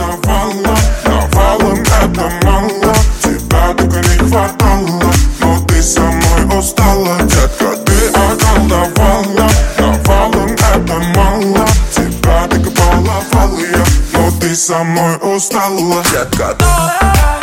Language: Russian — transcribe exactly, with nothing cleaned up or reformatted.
околдовала. Навалом это мало, тебя только не хватало. Но ты со мной устала, детка, ты околдовала. Навалом это мало, тебя только баловала я. Но ты со мной устала, детка.